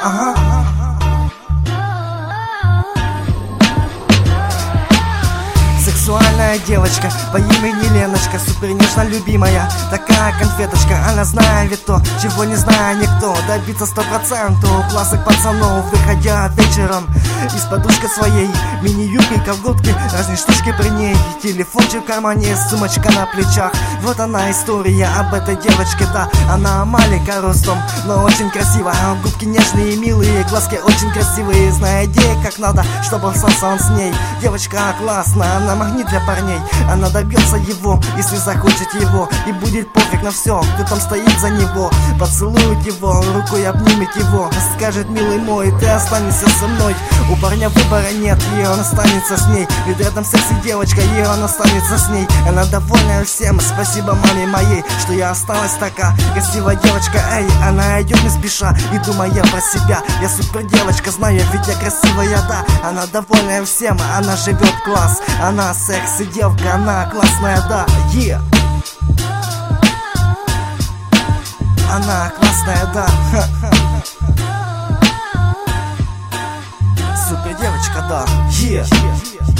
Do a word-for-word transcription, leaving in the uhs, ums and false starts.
ага. Сексуальная девочка по имени Леночка, супер нежно любимая, такая конфеточка. Она знает то, чего не знает никто. Добиться сто процентов классных пацанов, выходя вечером из подушки своей, мини-юбки, колготки, разные штучки при ней, телефончик в кармане, сумочка на плечах. Вот она история об этой девочке, да. Она маленькая ростом, но очень красивая. Губки нежные и милые, глазки очень красивые. Знает ей как надо, чтобы остался он с ней. Девочка классная, она магнит для парней. Она добьется его, если захочет его, и будет пофиг на все, кто там стоит за него. Поцелует его, рукой обнимет его, скажет: милый мой, ты останешься со мной. У парня выбора нет, и он останется с ней. Ведь рядом секси девочка, и он останется с ней. Она довольна всем, спасибо маме моей, что я осталась такая красивая девочка. Эй, она идет не спеша и думая про себя. Я супер девочка, знаю, ведь я красивая, да. Она довольна всем, она живет класс. Она секси девка, она классная, да. Yeah. Она классная, да. Супер девочка, да. Yeah.